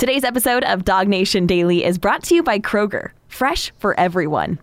Today's episode of Dog Nation Daily is brought to you by Kroger, fresh for everyone.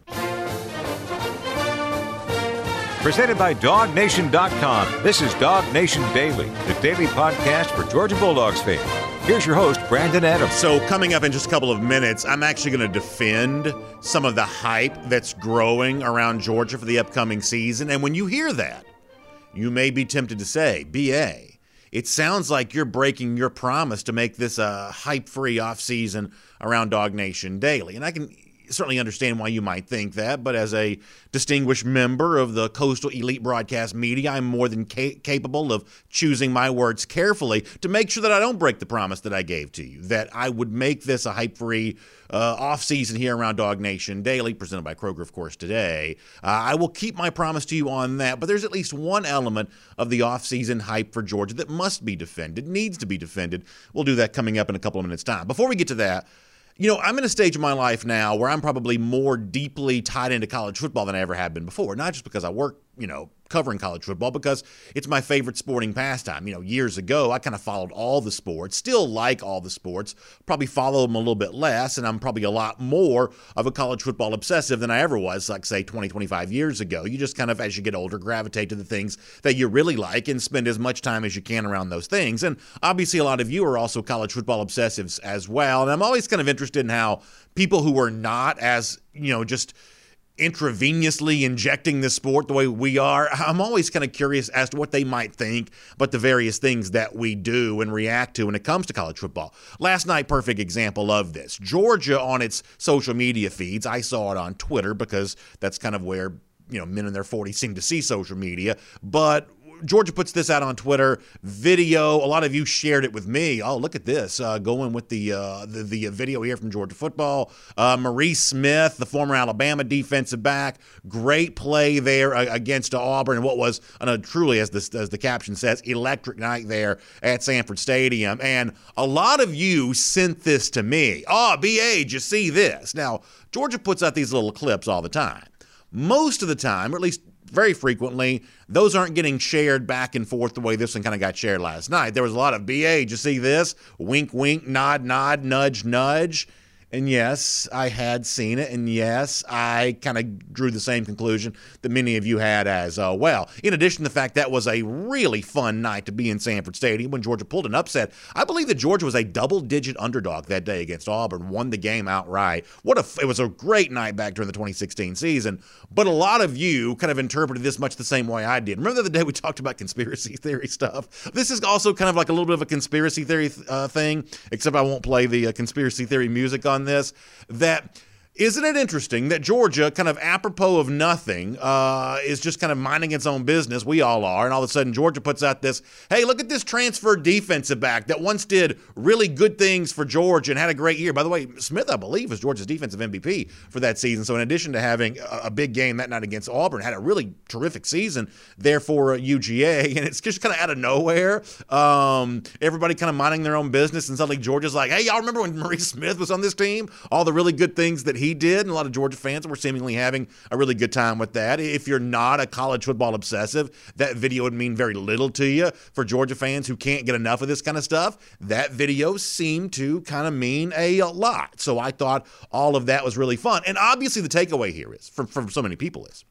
Presented by DogNation.com. This is Dog Nation Daily, the daily podcast for Georgia Bulldogs fans. Here's your host, Brandon Adams. So coming up in just a couple of minutes, I'm actually going to defend some of the hype that's growing around Georgia for the upcoming season. And when you hear that, you may be tempted to say, BA, it sounds like you're breaking your promise to make this a hype-free offseason around Dog Nation Daily. And I can certainly understand why you might think that, but as a distinguished member of the coastal elite broadcast media, I'm more than capable of choosing my words carefully to make sure that I don't break the promise that I gave to you, that I would make this a hype-free off-season here around Dog Nation Daily, presented by Kroger, of course, today. I will keep my promise to you on that, but there's at least one element of the off-season hype for Georgia that must be defended, needs to be defended. We'll do that coming up in a couple of minutes' time. Before we get to that, I'm in a stage of my life now where I'm probably more deeply tied into college football than I ever have been before. Not just because I work, covering college football, because it's my favorite sporting pastime. Years ago, I kind of followed all the sports, still like all the sports, probably follow them a little bit less, and I'm probably a lot more of a college football obsessive than I ever was, like, say, 20, 25 years ago. You just kind of, as you get older, gravitate to the things that you really like and spend as much time as you can around those things. And obviously, a lot of you are also college football obsessives as well. And I'm always kind of interested in how people who are not as, just intravenously injecting this sport the way we are, I'm always kind of curious as to what they might think about the various things that we do and react to when it comes to college football. Last night, perfect example of this. Georgia on its social media feeds, I saw it on Twitter because that's kind of where, men in their 40s seem to see social media, but Georgia puts this out on Twitter, video. A lot of you shared it with me. Oh, look at this. Going with the video here from Georgia football. Maurice Smith, the former Alabama defensive back, great play there against Auburn, and what was truly, as the caption says, electric night there at Sanford Stadium. And a lot of you sent this to me. Oh, BA, did you see this? Now, Georgia puts out these little clips all the time. Most of the time, or at least very frequently, those aren't getting shared back and forth the way this one kind of got shared last night. There was a lot of, BA, did you see this? Wink, wink, nod, nod, nudge, nudge. And yes, I had seen it, and yes, I kind of drew the same conclusion that many of you had as well. In addition to the fact that was a really fun night to be in Sanford Stadium when Georgia pulled an upset. I believe that Georgia was a double-digit underdog that day against Auburn, won the game outright. It was a great night back during the 2016 season, but a lot of you kind of interpreted this much the same way I did. Remember the other day we talked about conspiracy theory stuff? This is also kind of like a little bit of a conspiracy theory thing, except I won't play the conspiracy theory music on this. That isn't it interesting that Georgia, kind of apropos of nothing, is just kind of minding its own business? We all are. And all of a sudden, Georgia puts out this, hey, look at this transfer defensive back that once did really good things for Georgia and had a great year. By the way, Smith, I believe, was Georgia's defensive MVP for that season. So in addition to having a big game that night against Auburn, had a really terrific season there for UGA. And it's just kind of out of nowhere. Everybody kind of minding their own business. And suddenly Georgia's like, hey, y'all remember when Maurice Smith was on this team? All the really good things that he did, and a lot of Georgia fans were seemingly having a really good time with that. If you're not a college football obsessive, that video would mean very little to you. For Georgia fans who can't get enough of this kind of stuff, that video seemed to kind of mean a lot. So I thought all of that was really fun. And obviously the takeaway here is, from so many people is,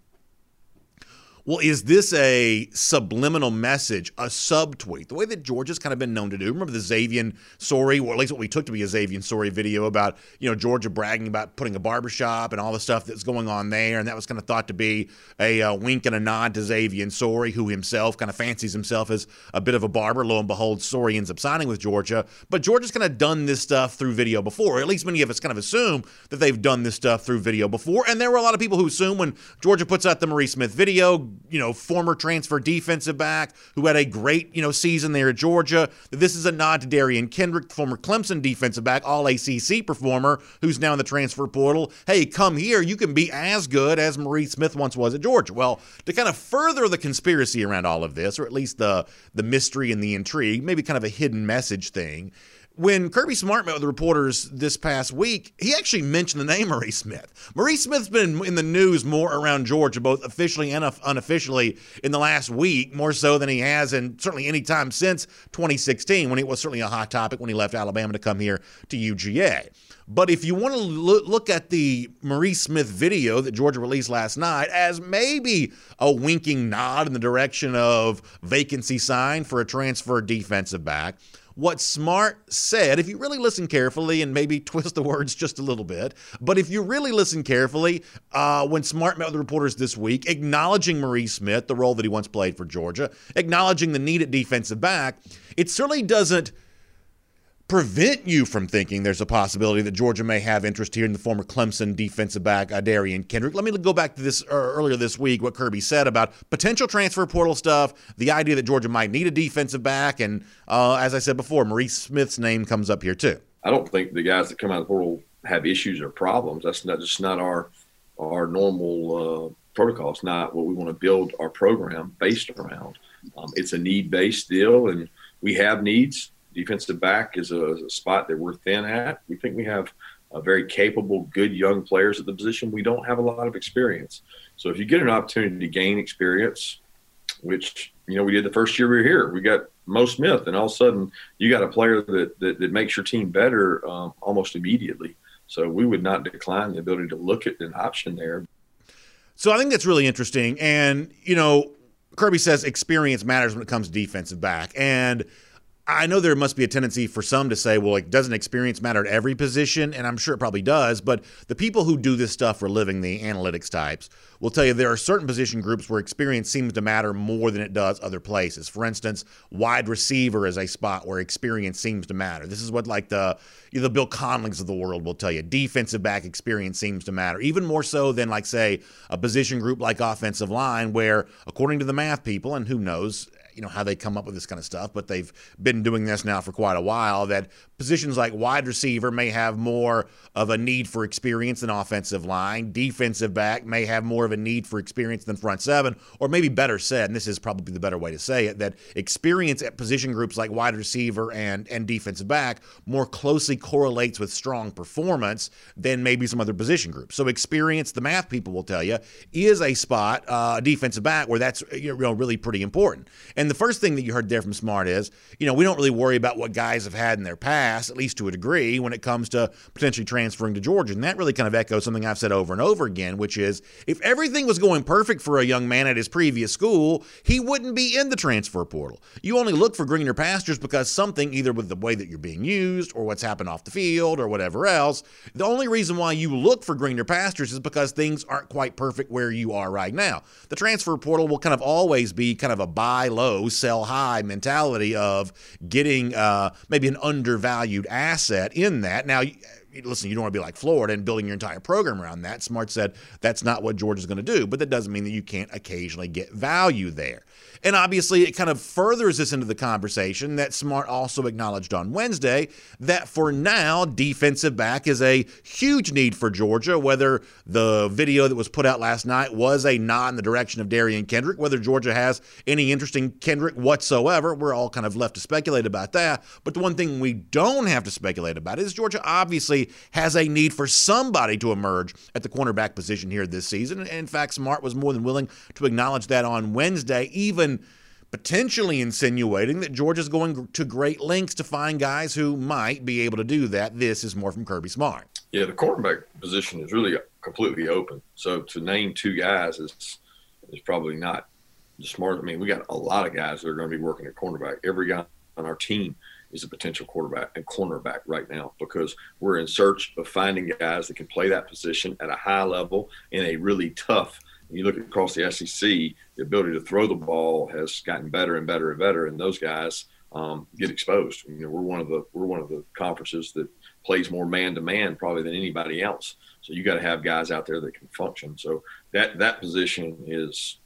well, is this a subliminal message, a subtweet, the way that Georgia's kind of been known to do? Remember the Xavier Sorey, or at least what we took to be a Xavier Sorey video about, Georgia bragging about putting a barbershop and all the stuff that's going on there, and that was kind of thought to be a wink and a nod to Xavier Sorey, who himself kind of fancies himself as a bit of a barber. Lo and behold, Sorey ends up signing with Georgia. But Georgia's kind of done this stuff through video before, or at least many of us kind of assume that they've done this stuff through video before, and there were a lot of people who assume when Georgia puts out the Maurice Smith video, former transfer defensive back who had a great, season there at Georgia. This is a nod to Darian Kendrick, former Clemson defensive back, all-ACC performer, who's now in the transfer portal. Hey, come here. You can be as good as Maurice Smith once was at Georgia. Well, to kind of further the conspiracy around all of this, or at least the mystery and the intrigue, maybe kind of a hidden message thing, when Kirby Smart met with the reporters this past week, he actually mentioned the name Maurice Smith. Maurice Smith's been in the news more around Georgia, both officially and unofficially, in the last week, more so than he has in certainly any time since 2016, when it was certainly a hot topic when he left Alabama to come here to UGA. But if you want to look at the Maurice Smith video that Georgia released last night as maybe a winking nod in the direction of vacancy sign for a transfer defensive back, what Smart said, if you really listen carefully and maybe twist the words just a little bit, but if you really listen carefully, when Smart met with the reporters this week, acknowledging Maurice Smith, the role that he once played for Georgia, acknowledging the need at defensive back, it certainly doesn't prevent you from thinking there's a possibility that Georgia may have interest here in the former Clemson defensive back, Darian Kendrick. Let me go back to this earlier this week, what Kirby said about potential transfer portal stuff, the idea that Georgia might need a defensive back, and as I said before, Maurice Smith's name comes up here too. I don't think the guys that come out of the portal have issues or problems. That's not our normal protocol. It's not what we want to build our program based around. It's a need-based deal, and we have needs. Defensive back is a spot that we're thin at. We think we have very capable, good young players at the position. We don't have a lot of experience. So if you get an opportunity to gain experience, which, we did the first year we were here, we got Mo Smith, and all of a sudden you got a player that makes your team better almost immediately. So we would not decline the ability to look at an option there. So I think that's really interesting. And, Kirby says experience matters when it comes to defensive back. And I know there must be a tendency for some to say, well, doesn't experience matter at every position? And I'm sure it probably does. But the people who do this stuff for a living, the analytics types, will tell you there are certain position groups where experience seems to matter more than it does other places. For instance, wide receiver is a spot where experience seems to matter. This is what the Bill Conlings of the world will tell you. Defensive back experience seems to matter, even more so than, say, a position group like offensive line, where, according to the math people, and who knows, how they come up with this kind of stuff, but they've been doing this now for quite a while, that positions like wide receiver may have more of a need for experience than offensive line. Defensive back may have more of a need for experience than front seven, or maybe better said, and this is probably the better way to say it, that experience at position groups like wide receiver and defensive back more closely correlates with strong performance than maybe some other position groups. So experience, the math people will tell you, is a spot, defensive back, where that's really pretty important. And the first thing that you heard there from Smart is, we don't really worry about what guys have had in their past, at least to a degree, when it comes to potentially transferring to Georgia. And that really kind of echoes something I've said over and over again, which is, if everything was going perfect for a young man at his previous school, he wouldn't be in the transfer portal. You only look for greener pastures because something, either with the way that you're being used or what's happened off the field or whatever else, the only reason why you look for greener pastures is because things aren't quite perfect where you are right now. The transfer portal will kind of always be kind of a buy low, sell high mentality of getting maybe an undervalued asset in that. Now, listen, you don't want to be like Florida and building your entire program around that. Smart said that's not what Georgia's going to do, but that doesn't mean that you can't occasionally get value there. And obviously, it kind of furthers this into the conversation that Smart also acknowledged on Wednesday, that for now, defensive back is a huge need for Georgia, whether the video that was put out last night was a nod in the direction of Darian Kendrick, whether Georgia has any interest in Kendrick whatsoever. We're all kind of left to speculate about that. But the one thing we don't have to speculate about is Georgia obviously has a need for somebody to emerge at the cornerback position here this season. And in fact, Smart was more than willing to acknowledge that on Wednesday, even potentially insinuating that Georgia's going to great lengths to find guys who might be able to do that. This is more from Kirby Smart. Yeah, the cornerback position is really completely open. So to name two guys is probably not smart. I mean, we got a lot of guys that are going to be working at cornerback. Every guy on our team is a potential quarterback and cornerback right now, because we're in search of finding guys that can play that position at a high level in a really tough. You look across the SEC, the ability to throw the ball has gotten better and better and better, and those guys get exposed. We're one of the conferences that plays more man-to-man probably than anybody else. So you got to have guys out there that can function. So that position is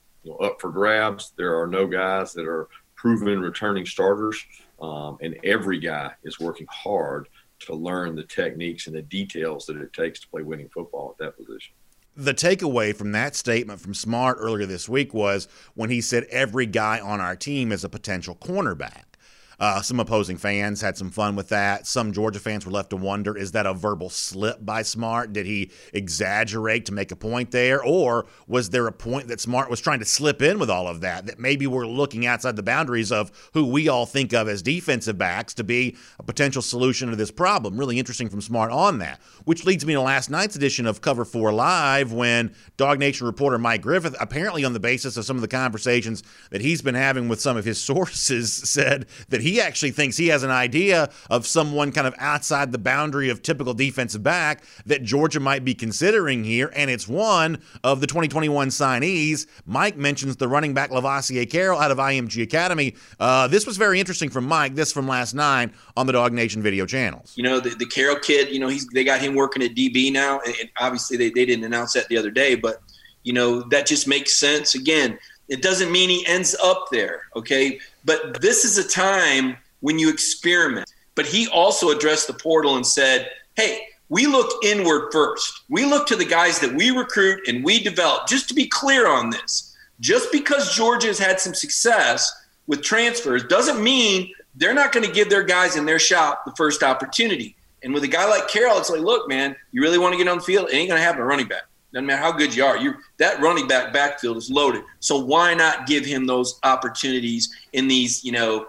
up for grabs. There are no guys that are proven returning starters, and every guy is working hard to learn the techniques and the details that it takes to play winning football at that position. The takeaway from that statement from Smart earlier this week was when he said every guy on our team is a potential cornerback. Some opposing fans had some fun with that. Some Georgia fans were left to wonder, is that a verbal slip by Smart? Did he exaggerate to make a point there? Or was there a point that Smart was trying to slip in with all of that maybe we're looking outside the boundaries of who we all think of as defensive backs to be a potential solution to this problem? Really interesting from Smart on that. Which leads me to last night's edition of Cover 4 Live, when Dog Nation reporter Mike Griffith, apparently on the basis of some of the conversations that he's been having with some of his sources, said that he actually thinks he has an idea of someone kind of outside the boundary of typical defensive back that Georgia might be considering here, and it's one of the 2021 signees. Mike mentions the running back Lavassier Carroll out of IMG Academy. This was very interesting from Mike, this from last night on the Dog Nation video channels. You know, the Carroll kid, you know, they got him working at DB now, and obviously they didn't announce that the other day, but, you know, that just makes sense. Again, it doesn't mean he ends up there, okay? But this is a time when you experiment. But he also addressed the portal and said, hey, we look inward first. We look to the guys that we recruit and we develop. Just to be clear on this, just because Georgia has had some success with transfers doesn't mean they're not going to give their guys in their shop the first opportunity. And with a guy like Carroll, it's like, look, man, you really want to get on the field? It ain't going to happen a running back. Doesn't matter how good you are. That running back backfield is loaded. So why not give him those opportunities in these, you know,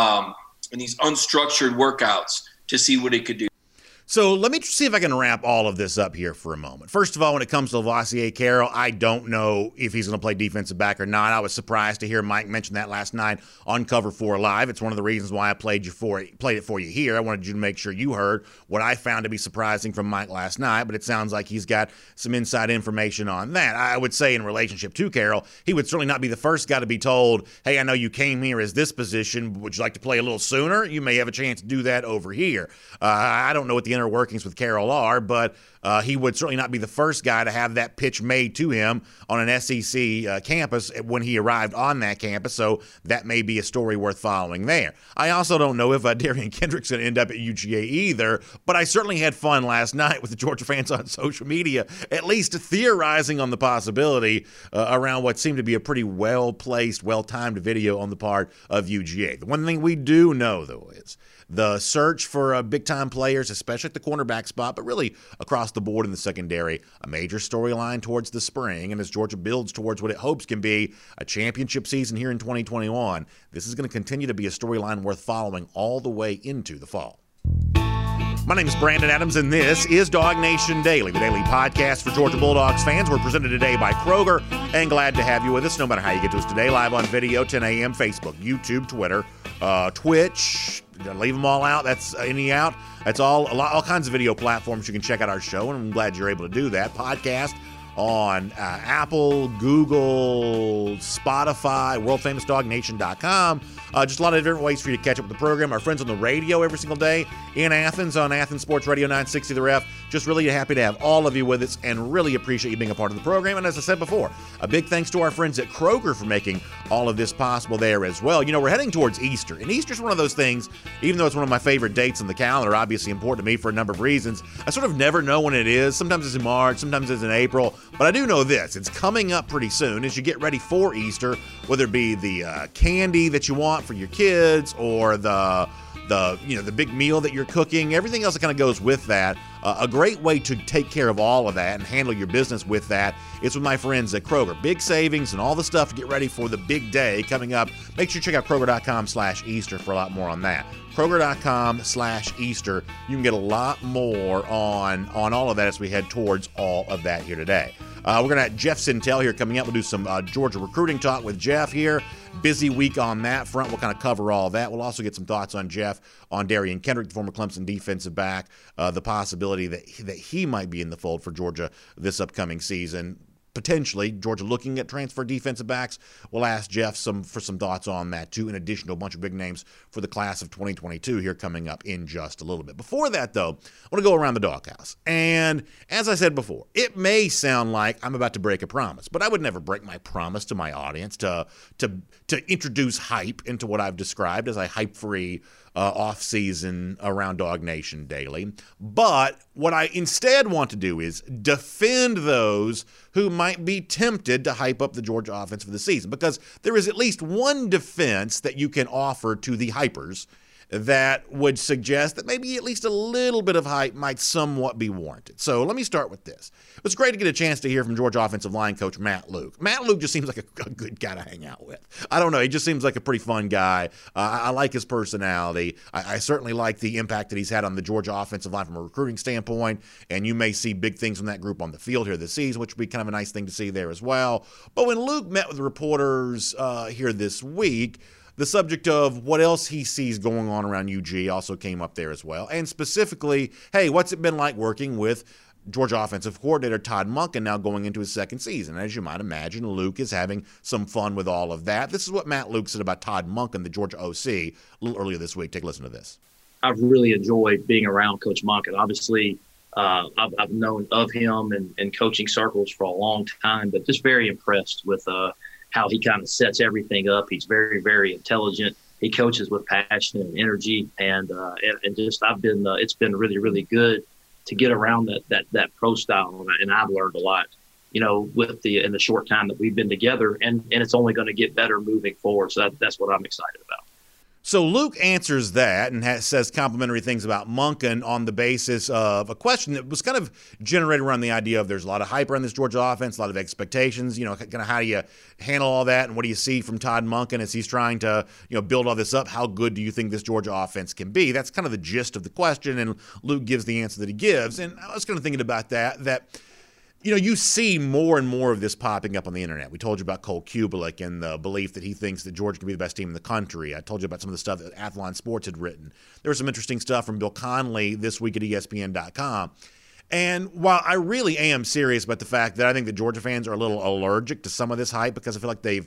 in these unstructured workouts to see what it could do? So let me see if I can wrap all of this up here for a moment. First of all, when it comes to Lavassier Carroll, I don't know if he's going to play defensive back or not. I was surprised to hear Mike mention that last night on Cover 4 Live. It's one of the reasons why I played it for you here. I wanted you to make sure you heard what I found to be surprising from Mike last night, but it sounds like he's got some inside information on that. I would say in relationship to Carroll, he would certainly not be the first guy to be told, hey, I know you came here as this position. Would you like to play a little sooner? You may have a chance to do that over here. I don't know what the inner workings with Carroll are, but he would certainly not be the first guy to have that pitch made to him on an SEC campus when he arrived on that campus, so that may be a story worth following there. I also don't know if Darian Kendrick's going to end up at UGA either, but I certainly had fun last night with the Georgia fans on social media, at least theorizing on the possibility around what seemed to be a pretty well-placed, well-timed video on the part of UGA. The one thing we do know, though, is the search for big-time players, especially at the cornerback spot, but really across the board in the secondary, a major storyline towards the spring. And as Georgia builds towards what it hopes can be a championship season here in 2021, this is going to continue to be a storyline worth following all the way into the fall. My name is Brandon Adams, and this is Dog Nation Daily, the daily podcast for Georgia Bulldogs fans. We're presented today by Kroger, and glad to have you with us, no matter how you get to us today, live on video, 10 a.m., Facebook, YouTube, Twitter, Twitch. Leave them all out. That's any out. That's all kinds of video platforms you can check out our show, and I'm glad you're able to do that. Podcast on Apple, Google, Spotify, worldfamousdognation.com. Just a lot of different ways for you to catch up with the program. Our friends on the radio every single day in Athens on Athens Sports Radio 960 The Ref. Just really happy to have all of you with us and really appreciate you being a part of the program. And as I said before, a big thanks to our friends at Kroger for making all of this possible there as well. You know, we're heading towards Easter, and Easter's one of those things, even though it's one of my favorite dates on the calendar, obviously important to me for a number of reasons, I sort of never know when it is. Sometimes it's in March, sometimes it's in April, but I do know this. It's coming up pretty soon as you get ready for Easter, whether it be the candy that you want for your kids or the big meal that you're cooking, everything else that kind of goes with that. A great way to take care of all of that and handle your business with that is with my friends at Kroger. Big savings and all the stuff to get ready for the big day coming up. Make sure you check out Kroger.com/Easter for a lot more on that. Kroger.com/Easter. You can get a lot more on all of that as we head towards all of that here today. We're going to have Jeff Sintel here coming up. We'll do some Georgia recruiting talk with Jeff here. Busy week on that front. We'll kind of cover all of that. We'll also get some thoughts on Jeff, on Darian Kendrick, the former Clemson defensive back, the possibility that he might be in the fold for Georgia this upcoming season. Potentially, Georgia looking at transfer defensive backs. We'll ask Jeff for some thoughts on that, too, in addition to a bunch of big names for the class of 2022 here coming up in just a little bit. Before that, though, I want to go around the doghouse. And as I said before, it may sound like I'm about to break a promise, but I would never break my promise to my audience to introduce hype into what I've described as a hype-free off-season around Dog Nation Daily. But what I instead want to do is defend those who might be tempted to hype up the Georgia offense for the season, because there is at least one defense that you can offer to the hypers that would suggest that maybe at least a little bit of hype might somewhat be warranted. So let me start with this. It was great to get a chance to hear from Georgia offensive line coach Matt Luke. Matt Luke just seems like a good guy to hang out with. I don't know. He just seems like a pretty fun guy. I like his personality. I certainly like the impact that he's had on the Georgia offensive line from a recruiting standpoint, and you may see big things from that group on the field here this season, which would be kind of a nice thing to see there as well. But when Luke met with reporters here this week, the subject of what else he sees going on around UG also came up there as well. And specifically, hey, what's it been like working with Georgia offensive coordinator Todd Monken now going into his second season? As you might imagine, Luke is having some fun with all of that. This is what Matt Luke said about Todd Monken, the Georgia OC, a little earlier this week. Take a listen to this. I've really enjoyed being around Coach Monken. Obviously, I've known of him in coaching circles for a long time, but just very impressed with how he kind of sets everything up. He's very, very intelligent. He coaches with passion and energy, and just it's been really, really good to get around that pro style, and I've learned a lot, with in the short time that we've been together, and it's only going to get better moving forward. So that's what I'm excited about. So Luke answers that and says complimentary things about Monken on the basis of a question that was kind of generated around the idea of there's a lot of hype around this Georgia offense, a lot of expectations, kind of how do you handle all that, and what do you see from Todd Monken as he's trying to, build all this up? How good do you think this Georgia offense can be? That's kind of the gist of the question, and Luke gives the answer that he gives. And I was kind of thinking about that you see more and more of this popping up on the internet. We told you about Cole Kubelik and the belief that he thinks that Georgia can be the best team in the country. I told you about some of the stuff that Athlon Sports had written. There was some interesting stuff from Bill Connelly this week at ESPN.com. And while I really am serious about the fact that I think the Georgia fans are a little allergic to some of this hype because I feel like they've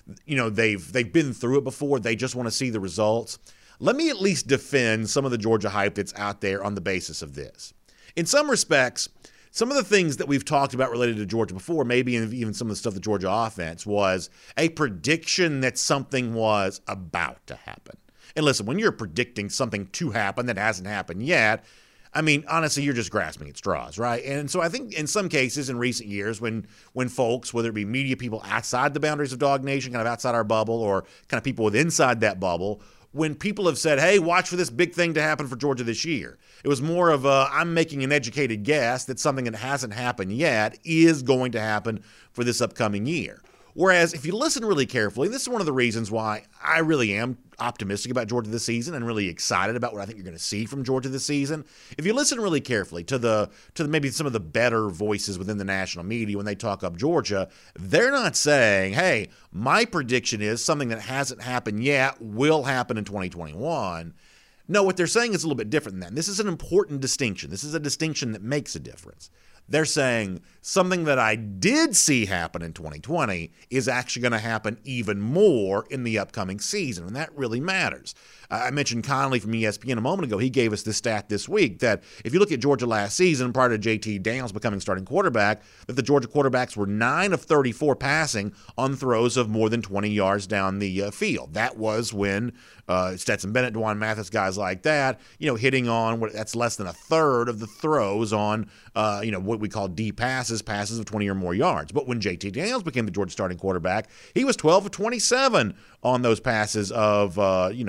been through it before, they just want to see the results, let me at least defend some of the Georgia hype that's out there on the basis of this. In some respects, some of the things that we've talked about related to Georgia before, maybe even some of the stuff the Georgia offense, was a prediction that something was about to happen. And listen, when you're predicting something to happen that hasn't happened yet, I mean, honestly, you're just grasping at straws, right? And so I think in some cases in recent years when folks, whether it be media people outside the boundaries of Dog Nation, kind of outside our bubble, or kind of people with inside that bubble, when people have said, hey, watch for this big thing to happen for Georgia this year, it was more of I'm making an educated guess that something that hasn't happened yet is going to happen for this upcoming year. Whereas if you listen really carefully, this is one of the reasons why I really am optimistic about Georgia this season and really excited about what I think you're going to see from Georgia this season. If you listen really carefully to the maybe some of the better voices within the national media when they talk up Georgia, they're not saying, hey, my prediction is something that hasn't happened yet will happen in 2021. No, what they're saying is a little bit different than that. This is an important distinction. This is a distinction that makes a difference. They're saying something that I did see happen in 2020 is actually going to happen even more in the upcoming season, and that really matters. I mentioned Connelly from ESPN a moment ago. He gave us this stat this week that if you look at Georgia last season, prior to JT Daniels becoming starting quarterback, that the Georgia quarterbacks were 9 of 34 passing on throws of more than 20 yards down the field. That was when Stetson Bennett, Dwan Mathis, guys like that, hitting on that's less than a third of the throws on, what we call deep passes of 20 or more yards. But when JT Daniels became the Georgia starting quarterback, he was 12 of 27 on those passes of,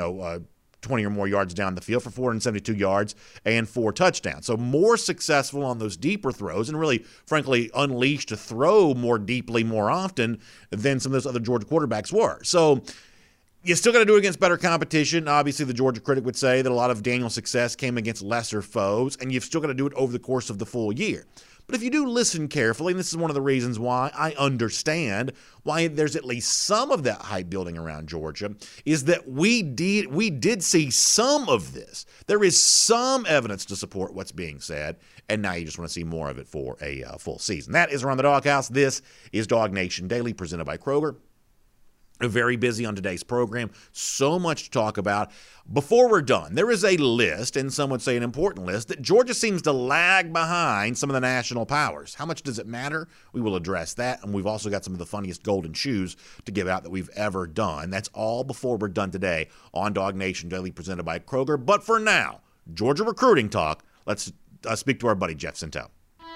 20 or more yards down the field for 472 yards and 4 touchdowns. So more successful on those deeper throws and really, frankly, unleashed to throw more deeply more often than some of those other Georgia quarterbacks were. So you still got to do it against better competition. Obviously, the Georgia Critic would say that a lot of Daniel's success came against lesser foes, and you've still got to do it over the course of the full year. But if you do listen carefully, and this is one of the reasons why I understand why there's at least some of that hype building around Georgia, is that we did see some of this. There is some evidence to support what's being said, and now you just want to see more of it for a full season. That is Around the Doghouse. This is Dog Nation Daily, presented by Kroger. Very busy on today's program. So much to talk about. Before we're done, there is a list, and some would say an important list, that Georgia seems to lag behind some of the national powers. How much does it matter? We will address that, and we've also got some of the funniest golden shoes to give out that we've ever done. That's all before we're done today on Dog Nation Daily, presented by Kroger. But for now, Georgia recruiting talk. Let's speak to our buddy Jeff Sentell.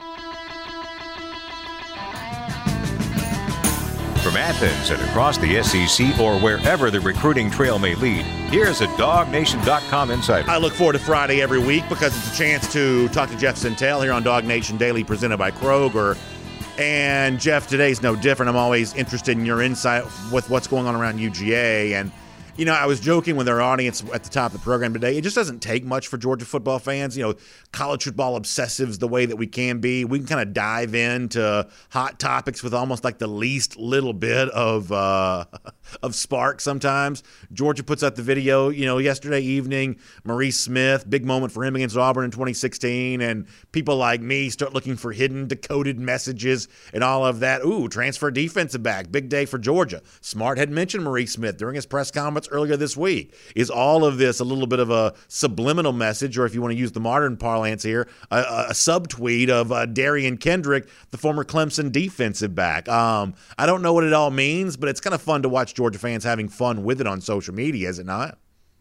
From Athens and across the SEC or wherever the recruiting trail may lead, here's a DogNation.com insider. I look forward to Friday every week because it's a chance to talk to Jeff Sentell here on Dog Nation Daily, presented by Kroger. And Jeff, today's no different. I'm always interested in your insight with what's going on around UGA. And, you know, I was joking with our audience at the top of the program today. It just doesn't take much for Georgia football fans. You know, college football obsessives the way that we can be. We can kind of dive into hot topics with almost like the least little bit of spark sometimes. Georgia puts out the video, you know, yesterday evening. Maurice Smith, big moment for him against Auburn in 2016. And people like me start looking for hidden decoded messages and all of that. Ooh, transfer defensive back. Big day for Georgia. Smart had mentioned Maurice Smith during his press conference earlier this week. Is all of this a little bit of a subliminal message, or if you want to use the modern parlance here, a subtweet of Darian Kendrick, the former Clemson defensive back? I don't know what it all means, but it's kind of fun to watch Georgia fans having fun with it on social media, is it not?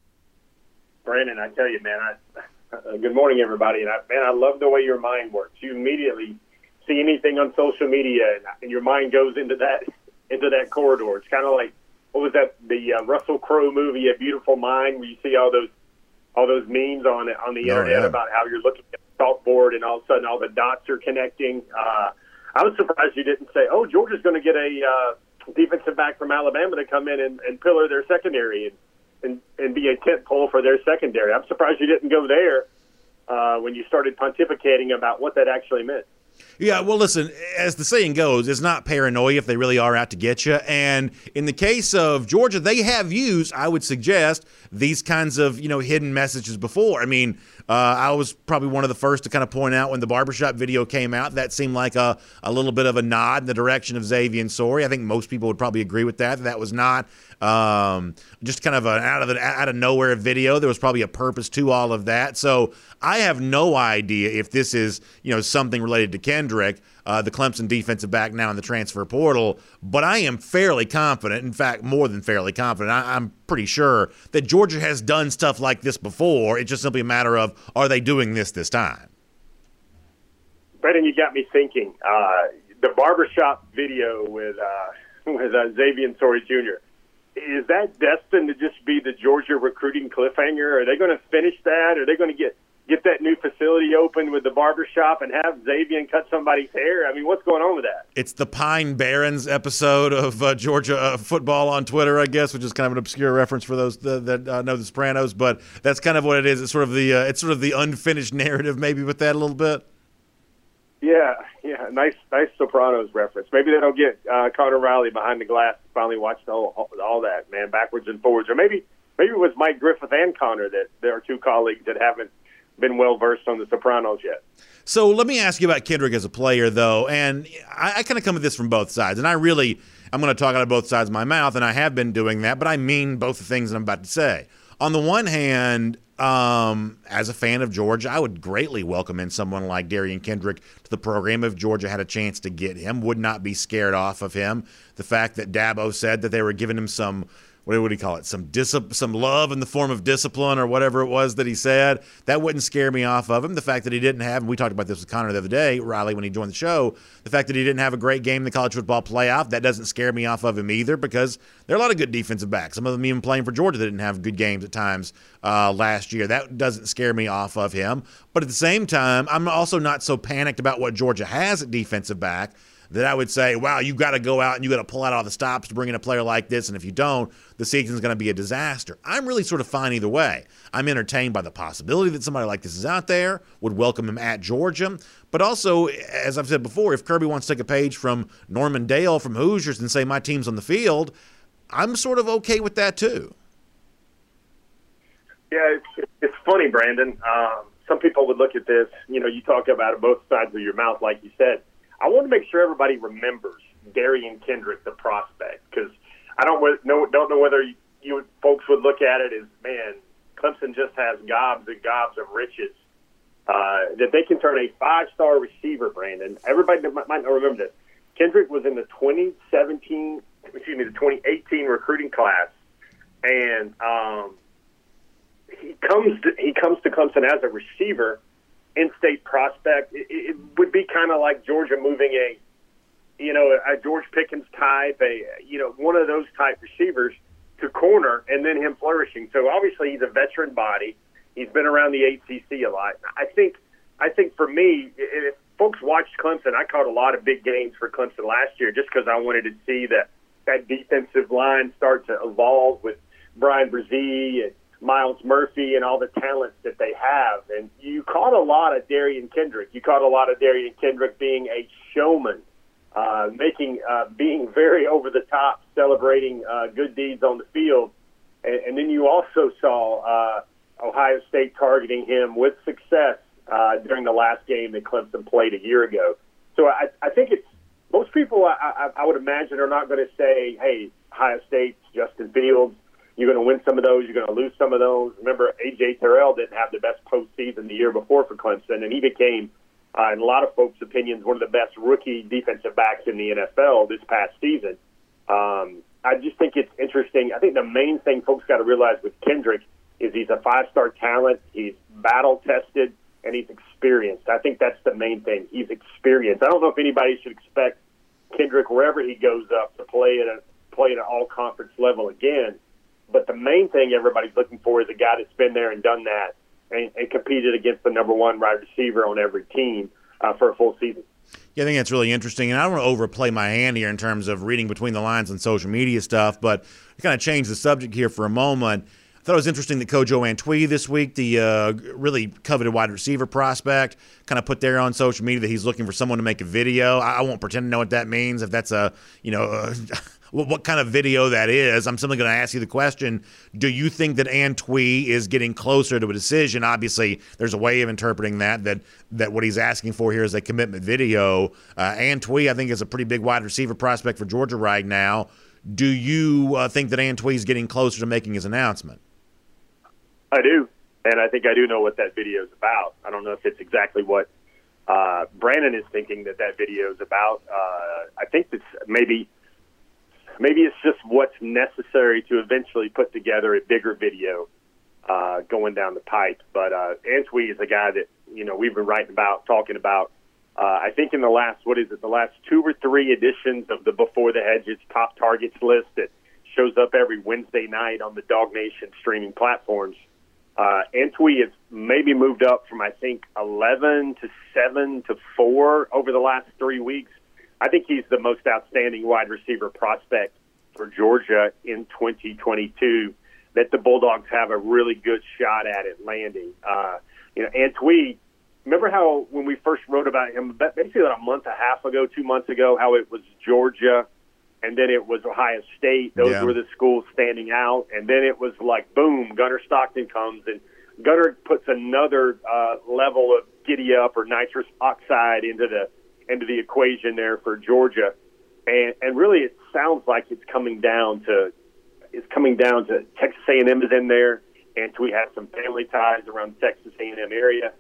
Brandon, I tell you, man, good morning, everybody. And I love the way your mind works. You immediately see anything on social media, and your mind goes into that corridor. It's kind of like, what was that? The Russell Crowe movie, A Beautiful Mind, where you see all those memes on the internet about how you're looking at the chalkboard and all of a sudden all the dots are connecting. I was surprised you didn't say, "Oh, Georgia's going to get a defensive back from Alabama to come in and pillar their secondary and be a tent pole for their secondary." I'm surprised you didn't go there when you started pontificating about what that actually meant. Yeah, well, listen, as the saying goes, it's not paranoia if they really are out to get you. And in the case of Georgia, they have used, I would suggest, these kinds of, hidden messages before. I mean, I was probably one of the first to kind of point out when the barbershop video came out, that seemed like a little bit of a nod in the direction of Xavier Sori. I think most people would probably agree with that. That was not just kind of an out of nowhere video. There was probably a purpose to all of that. So I have no idea if this is, something related to Kendrick, the Clemson defensive back now in the transfer portal, but I am fairly confident, in fact, more than fairly confident, I'm pretty sure that Georgia has done stuff like this before. It's just simply a matter of, are they doing this time? Brendan, you got me thinking. The barbershop video with Xavier Sori Jr., is that destined to just be the Georgia recruiting cliffhanger? Are they going to finish that? Are they going to get that new facility open with the barbershop and have Xavier cut somebody's hair? I mean, what's going on with that? It's the Pine Barrens episode of Georgia football on Twitter, I guess, which is kind of an obscure reference for those that know The Sopranos. But that's kind of what it is. It's sort of the unfinished narrative, maybe, with that a little bit. Yeah, nice Sopranos reference. Maybe they don't get Connor Riley behind the glass to finally watch all that, man, backwards and forwards. Or maybe it was Mike Griffith and Connor that there are two colleagues that haven't been well-versed on The Sopranos yet. So let me ask you about Kendrick as a player, though, and I kind of come at this from both sides, and I'm going to talk out of both sides of my mouth, and I have been doing that, but I mean both the things that I'm about to say. On the one hand, as a fan of Georgia, I would greatly welcome in someone like Darian Kendrick to the program if Georgia had a chance to get him. Would not be scared off of him. The fact that Dabo said that they were giving him some, what would he call it, some love in the form of discipline or whatever it was that he said, that wouldn't scare me off of him. The fact that he didn't have, and we talked about this with Connor the other day, Riley, when he joined the show, the fact that he didn't have a great game in the college football playoff, that doesn't scare me off of him either, because there are a lot of good defensive backs. Some of them even playing for Georgia that didn't have good games at times last year. That doesn't scare me off of him. But at the same time, I'm also not so panicked about what Georgia has at defensive back that I would say, wow, you got to go out and you got to pull out all the stops to bring in a player like this, and if you don't, the season's going to be a disaster. I'm really sort of fine either way. I'm entertained by the possibility that somebody like this is out there, would welcome him at Georgia, but also, as I've said before, if Kirby wants to take a page from Norman Dale from Hoosiers and say my team's on the field, I'm sort of okay with that too. Yeah, it's funny, Brandon. Some people would look at this, you talk about it both sides of your mouth, like you said. I want to make sure everybody remembers Darian Kendrick, the prospect, because don't know whether you folks would look at it as, man, Clemson just has gobs and gobs of riches. That they can turn a 5-star receiver, Brandon. Everybody might not remember this. Kendrick was in the 2018 recruiting class, and he comes to Clemson as a receiver, in-state prospect. It would be kind of like Georgia moving a George Pickens type, one of those type receivers to corner, and then him flourishing. So obviously he's a veteran body. He's been around the ACC a lot. I think for me, if folks watched Clemson, I caught a lot of big games for Clemson last year just because I wanted to see that defensive line start to evolve with Brian Brzee and Miles Murphy and all the talents that they have. And you caught a lot of Darian Kendrick. You caught a lot of Darian Kendrick being a showman, being very over the top, celebrating good deeds on the field. And then you also saw Ohio State targeting him with success during the last game that Clemson played a year ago. So I think it's most people I would imagine are not going to say, hey, Ohio State's Justin Fields, you're going to win some of those, you're going to lose some of those. Remember, A.J. Terrell didn't have the best postseason the year before for Clemson, and he became, in a lot of folks' opinions, one of the best rookie defensive backs in the NFL this past season. I just think it's interesting. I think the main thing folks got to realize with Kendrick is he's a 5-star talent, he's battle-tested, and he's experienced. I think that's the main thing. He's experienced. I don't know if anybody should expect Kendrick, wherever he goes up, to play at an all-conference level again. But the main thing everybody's looking for is a guy that's been there and done that and competed against the number one wide receiver on every team for a full season. Yeah, I think that's really interesting. And I don't want to overplay my hand here in terms of reading between the lines and social media stuff, but to kind of change the subject here for a moment, I thought it was interesting that Kojo Antwi this week, the really coveted wide receiver prospect, kind of put there on social media that he's looking for someone to make a video. I won't pretend to know what that means, if that's what kind of video that is. I'm simply going to ask you the question, do you think that Antwi is getting closer to a decision? Obviously, there's a way of interpreting that what he's asking for here is a commitment video. Antwi, I think, is a pretty big wide receiver prospect for Georgia right now. Do you think that Antwi is getting closer to making his announcement? I do, and I think I do know what that video is about. I don't know if it's exactly what Brandon is thinking that video is about. I think it's maybe it's just what's necessary to eventually put together a bigger video going down the pipe. But Antwi is a guy that we've been writing about, talking about. I think in the last 2 or 3 editions of the Before the Hedges top targets list that shows up every Wednesday night on the Dog Nation streaming platforms. Antwi has maybe moved up from, I think, 11 to 7 to 4 over the last 3 weeks. I think he's the most outstanding wide receiver prospect for Georgia in 2022 that the Bulldogs have a really good shot at it landing. Antwi, remember how when we first wrote about him, basically about a month and a half ago, 2 months ago, how it was Georgia and then it was Ohio State. Those were the schools standing out. And then it was like, boom, Gunnar Stockton comes, and Gunnar puts another level of giddy-up or nitrous oxide into the equation there for Georgia. And really it sounds like it's coming down to Texas A&M is in there, and we have some family ties around the Texas A&M area.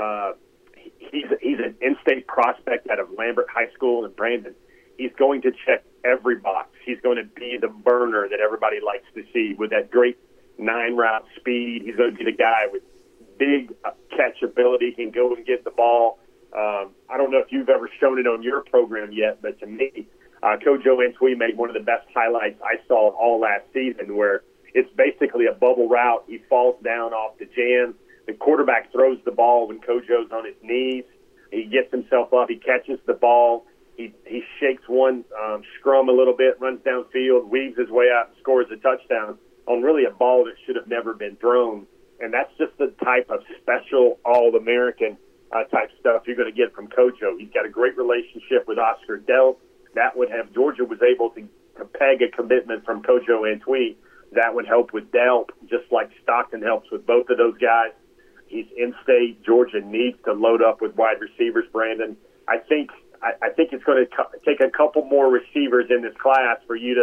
He's an in-state prospect out of Lambert High School in Brandon. He's going to check every box. He's going to be the burner that everybody likes to see with that great 9-route speed. He's going to be the guy with big catch ability. He can go and get the ball. I don't know if you've ever shown it on your program yet, but to me, Kojo Antwi made one of the best highlights I saw all last season, where it's basically a bubble route. He falls down off the jam. The quarterback throws the ball when Kojo's on his knees. He gets himself up. He catches the ball. He shakes one scrum a little bit, runs downfield, weaves his way out, and scores a touchdown on really a ball that should have never been thrown. And that's just the type of special All-American type stuff you're going to get from Kojo. He's got a great relationship with Oscar Delp. That would have Georgia was able to peg a commitment from Kojo Antwi. That would help with Delp, just like Stockton helps with both of those guys. He's in-state. Georgia needs to load up with wide receivers, Brandon. I think it's going to take a couple more receivers in this class for you to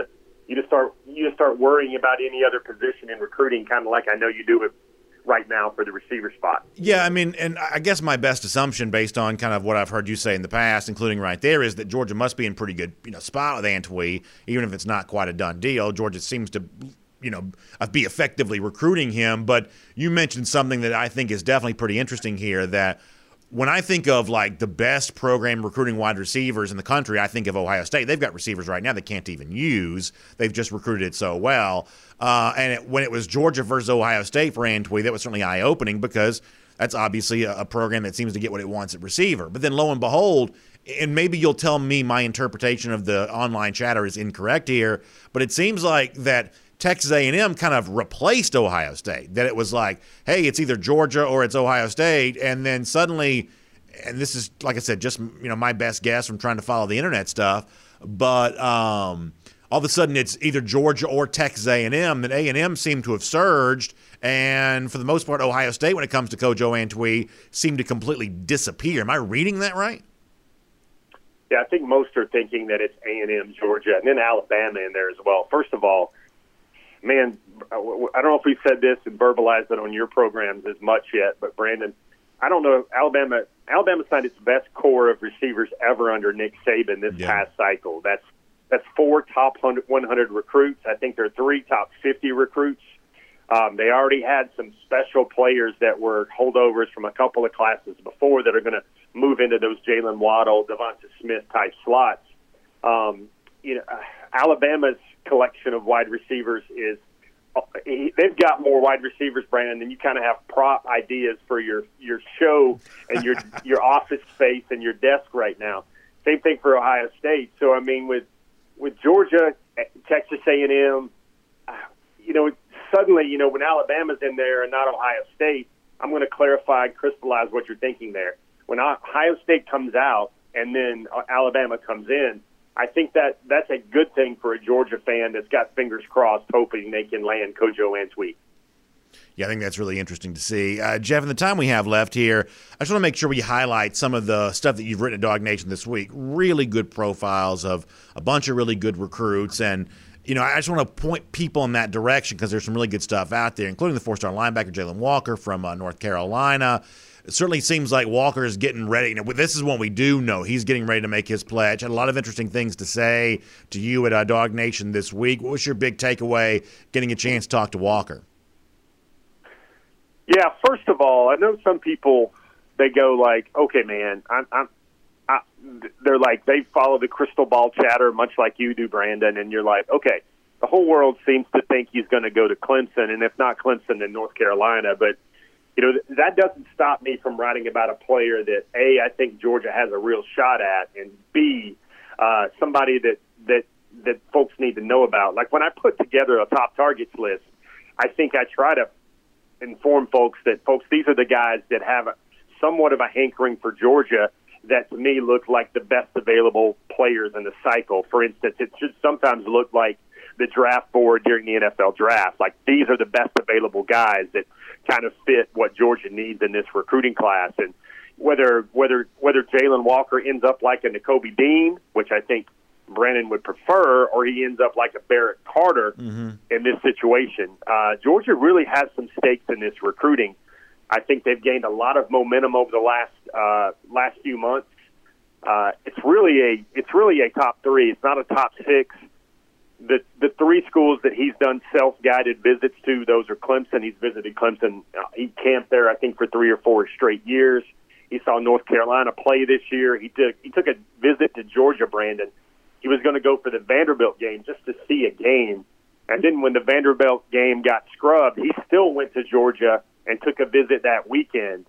you just start worrying about any other position in recruiting, kind of like I know you do it right now for the receiver spot. Yeah, I mean, and I guess my best assumption based on kind of what I've heard you say in the past, including right there, is that Georgia must be in pretty good, spot with Antwi, even if it's not quite a done deal. Georgia seems to, be effectively recruiting him. But you mentioned something that I think is definitely pretty interesting here, that when I think of like the best program recruiting wide receivers in the country, I think of Ohio State. They've got receivers right now they can't even use. They've just recruited it so well. When it was Georgia versus Ohio State for Antwi, that was certainly eye-opening because that's obviously a program that seems to get what it wants at receiver. But then lo and behold, and maybe you'll tell me my interpretation of the online chatter is incorrect here, but it seems like that Texas A&M kind of replaced Ohio State, that it was like, hey, it's either Georgia or it's Ohio State, and then suddenly, and this is, like I said, just my best guess from trying to follow the internet stuff, but all of a sudden it's either Georgia or Texas A&M, that A&M seemed to have surged, and for the most part, Ohio State, when it comes to Kojo Antwi, seemed to completely disappear. Am I reading that right? Yeah, I think most are thinking that it's A&M, Georgia, and then Alabama in there as well. First of all, man, I don't know if we've said this and verbalized it on your programs as much yet, but Brandon, I don't know. Alabama signed its best core of receivers ever under Nick Saban this past cycle. That's 4 top 100 recruits. I think there are 3 top 50 recruits. They already had some special players that were holdovers from a couple of classes before that are going to move into those Jalen Waddle, Devonta Smith type slots. Alabama's collection of wide receivers is they've got more wide receivers, Brandon, than you kind of have prop ideas for your show and your office space and your desk right now. Same thing for Ohio State. So I mean, with Georgia, Texas A&M, suddenly, when Alabama's in there and not Ohio State, I'm going to clarify and crystallize what you're thinking there. When Ohio State comes out and then Alabama comes in, I think that's a good thing for a Georgia fan that's got fingers crossed, hoping they can land Kojo Antwi. Yeah, I think that's really interesting to see. Jeff, in the time we have left here, I just want to make sure we highlight some of the stuff that you've written at Dog Nation this week. Really good profiles of a bunch of really good recruits. And, I just want to point people in that direction because there's some really good stuff out there, including the 4-star linebacker Jalen Walker from North Carolina. It certainly seems like Walker is getting ready. This is what we do know. He's getting ready to make his pledge. Had a lot of interesting things to say to you at Dog Nation this week. What was your big takeaway getting a chance to talk to Walker? Yeah, first of all, I know some people, they go like, okay, man, they're like, they follow the crystal ball chatter much like you do, Brandon, and you're like, okay, the whole world seems to think he's going to go to Clemson, and if not Clemson, then North Carolina. But that doesn't stop me from writing about a player that, A, I think Georgia has a real shot at, and B, somebody that folks need to know about. Like when I put together a top targets list, I think I try to inform folks that, these are the guys that have somewhat of a hankering for Georgia that to me look like the best available players in the cycle. For instance, it should sometimes look like the draft board during the NFL draft. Like these are the best available guys that kind of fit what Georgia needs in this recruiting class. And whether Jalen Walker ends up like a Nakobe Dean, which I think Brandon would prefer, or he ends up like a Barrett Carter in this situation, Georgia really has some stakes in this recruiting. I think they've gained a lot of momentum over the last few months. It's really a top 3. It's not a top 6. The 3 schools that he's done self-guided visits to, those are Clemson. He's visited Clemson. He camped there, I think, for 3 or 4 straight years. He saw North Carolina play this year. He took a visit to Georgia, Brandon. He was going to go for the Vanderbilt game just to see a game. And then when the Vanderbilt game got scrubbed, he still went to Georgia and took a visit that weekend.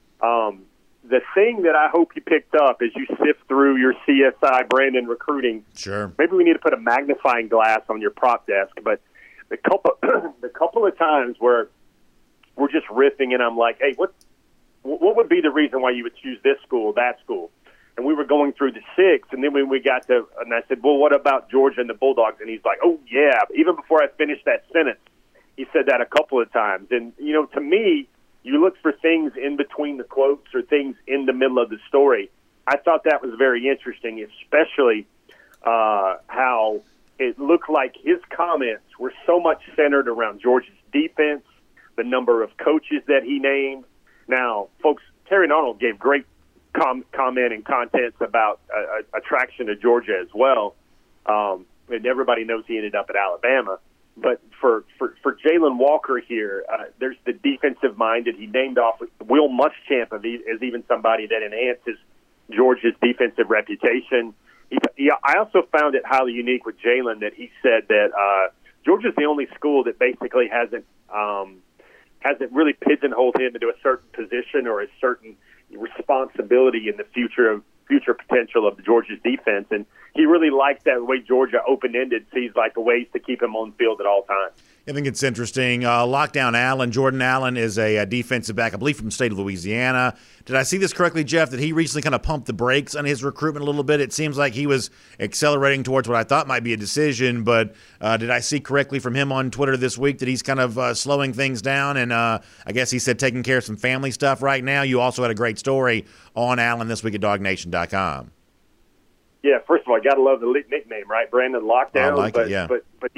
The thing that I hope you picked up as you sift through your CSI Brandon recruiting, sure, maybe we need to put a magnifying glass on your prop desk, but the couple of times where we're just riffing and I'm like, hey, what would be the reason why you would choose this school, that school? And we were going through the 6, and then when we got to, and I said, well, what about Georgia and the Bulldogs? And he's like, oh, yeah. Even before I finished that sentence, he said that a couple of times. And, to me, you look for things in between the quotes or things in the middle of the story. I thought that was very interesting, especially how it looked like his comments were so much centered around Georgia's defense, the number of coaches that he named. Now, folks, Terry Arnold gave great comment and contents about attraction to Georgia as well. And everybody knows he ended up at Alabama. But for Jalen Walker here, there's the defensive mind that he named off Will Muschamp as even somebody that enhances Georgia's defensive reputation. I also found it highly unique with Jalen that he said that Georgia's the only school that basically hasn't really pigeonholed him into a certain position or a certain responsibility in the future potential of Georgia's defense. And he really likes that way Georgia open-ended sees like ways to keep him on field at all times. I think it's interesting. Lockdown Allen, Jordan Allen is a defensive back, I believe, from the state of Louisiana. Did I see this correctly, Jeff, that he recently kind of pumped the brakes on his recruitment a little bit? It seems like he was accelerating towards what I thought might be a decision, but did I see correctly from him on Twitter this week that he's kind of slowing things down? And I guess he said taking care of some family stuff right now. You also had a great story on Allen this week at DogNation.com. Yeah, first of all, I got to love the nickname, right? Brandon Lockdown. I like it, yeah. But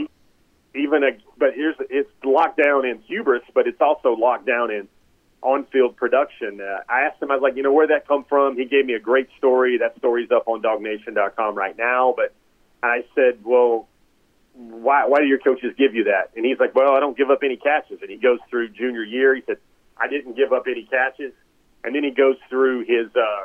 it's lockdown in hubris, but it's also lockdown in on-field production. I asked him, I was like, where'd that come from? He gave me a great story. That story's up on DogNation.com right now. But I said, well, why do your coaches give you that? And he's like, well, I don't give up any catches. And he goes through junior year. He said, I didn't give up any catches. And then he goes through his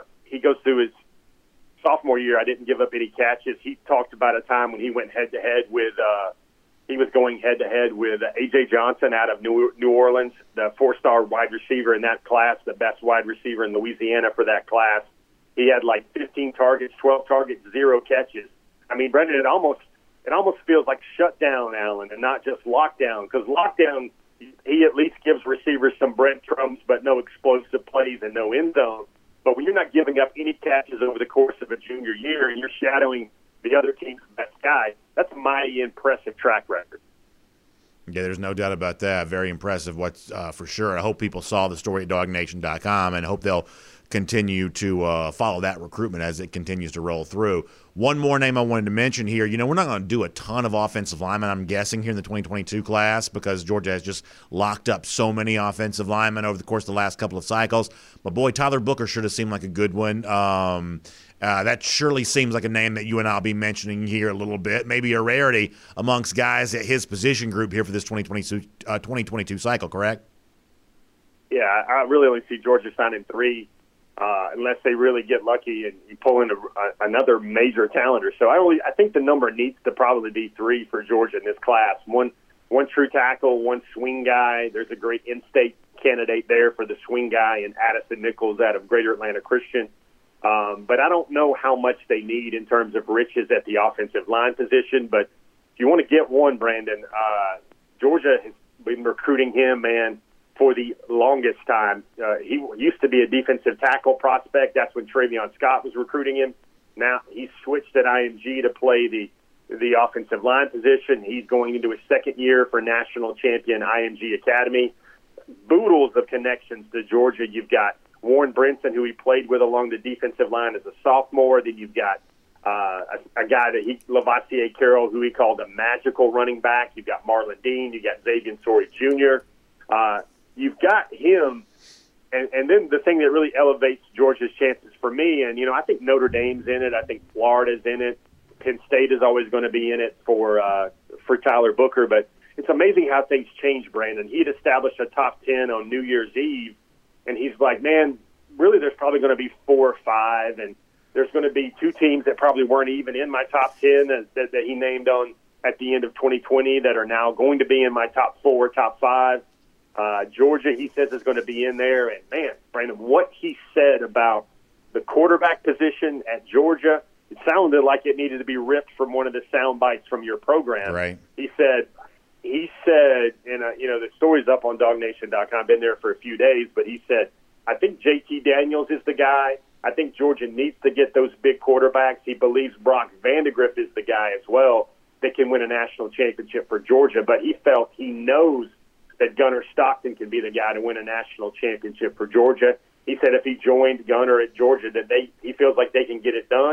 sophomore year. I didn't give up any catches. He talked about a time when he went head-to-head with he was going head-to-head with A.J. Johnson out of New Orleans, the four-star wide receiver in that class, the best wide receiver in Louisiana for that class. He had like 15 targets, 12 targets, 0 catches. I mean, Brendan, it almost feels like shutdown, Allen, and not just lockdown, because lockdown, he at least gives receivers some breadcrumbs, but no explosive plays and no end zone. But when you're not giving up any catches over the course of a junior year and you're shadowing the other team's best guy, that's a mighty impressive track record. Yeah, there's no doubt about that. Very impressive, what's for sure. I hope people saw the story at DogNation.com and hope they'll continue to follow that recruitment as it continues to roll through. One more name I wanted to mention here. We're not going to do a ton of offensive linemen, I'm guessing, here in the 2022 class because Georgia has just locked up so many offensive linemen over the course of the last couple of cycles. But, boy, Tyler Booker should have seemed like a good one. That surely seems like a name that you and I will be mentioning here a little bit. Maybe a rarity amongst guys at his position group here for this 2022 cycle, correct? Yeah, I really only see Georgia signing 3 unless they really get lucky and pull in another major talent or so. I think the number needs to probably be 3 for Georgia in this class. One true tackle, 1 swing guy. There's a great in-state candidate there for the swing guy in Addison Nichols out of Greater Atlanta Christian. But I don't know how much they need in terms of riches at the offensive line position. But if you want to get one, Brandon, Georgia has been recruiting him, man, for the longest time. He used to be a defensive tackle prospect. That's when Travion Scott was recruiting him. Now he's switched at IMG to play the offensive line position. He's going into his second year for national champion IMG Academy. Boodles of connections to Georgia. You've got Warren Brinson, who he played with along the defensive line as a sophomore. Then you've got a guy Lavassier Carroll, who he called a magical running back. You've got Marlon Dean. You've got Xavier Sorey Jr. You've got him. And then the thing that really elevates Georgia's chances for me, and, I think Notre Dame's in it. I think Florida's in it. Penn State is always going to be in it for Tyler Booker. But it's amazing how things change, Brandon. He'd established a top 10 on New Year's Eve. And he's like, man, really there's probably going to be 4 or 5, and there's going to be 2 teams that probably weren't even in my top 10 that he named on at the end of 2020 that are now going to be in my top 4, top 5. Georgia, he says, is going to be in there. And, man, Brandon, what he said about the quarterback position at Georgia, it sounded like it needed to be ripped from one of the sound bites from your program. Right. He said, and the story's up on DogNation.com. I've been there for a few days, but he said, I think JT Daniels is the guy. I think Georgia needs to get those big quarterbacks. He believes Brock Vandagriff is the guy as well that can win a national championship for Georgia, but he knows that Gunnar Stockton can be the guy to win a national championship for Georgia. He said if he joined Gunnar at Georgia, that he feels like they can get it done. And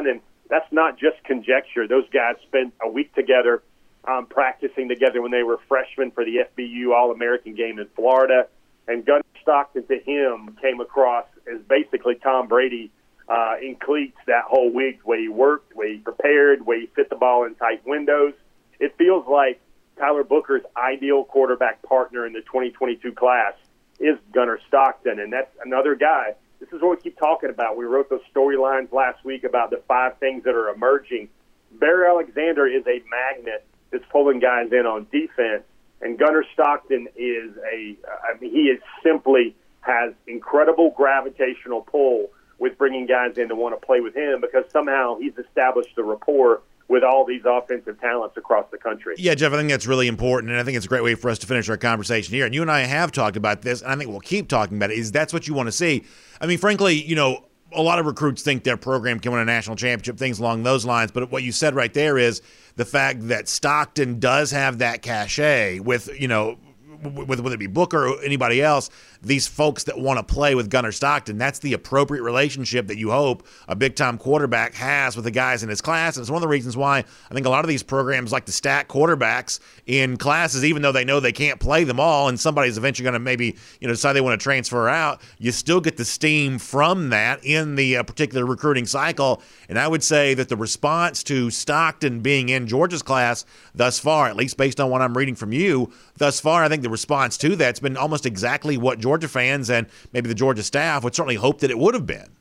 that's not just conjecture. Those guys spent a week together practicing together when they were freshmen for the FBU All-American game in Florida. And Gunnar Stockton, to him, came across as basically Tom Brady in cleats that whole week, where he worked, where he prepared, where he fit the ball in tight windows. It feels like Tyler Booker's ideal quarterback partner in the 2022 class is Gunnar Stockton, and that's another guy. This is what we keep talking about. We wrote those storylines last week about the 5 things that are emerging. Bear Alexander is a magnet that's pulling guys in on defense, and Gunnar Stockton is he simply has incredible gravitational pull with bringing guys in to want to play with him, because somehow he's established a rapport with all these offensive talents across the country. Yeah, Jeff, I think that's really important, and I think it's a great way for us to finish our conversation here. And you and I have talked about this, and I think we'll keep talking about it, is that's what you want to see. I mean, frankly, a lot of recruits think their program can win a national championship, things along those lines. But what you said right there is the fact that Stockton does have that cachet with, whether it be Booker or anybody else, these folks that want to play with Gunnar Stockton, that's the appropriate relationship that you hope a big-time quarterback has with the guys in his class. And it's one of the reasons why I think a lot of these programs like to stack quarterbacks in classes, even though they know they can't play them all, and somebody's eventually going to maybe decide they want to transfer out. You still get the steam from that in the particular recruiting cycle. And I would say that the response to Stockton being in Georgia's class thus far, at least based on what I'm reading from you, thus far, I think the response to that's been almost exactly what Georgia fans and maybe the Georgia staff would certainly hope that it would have been.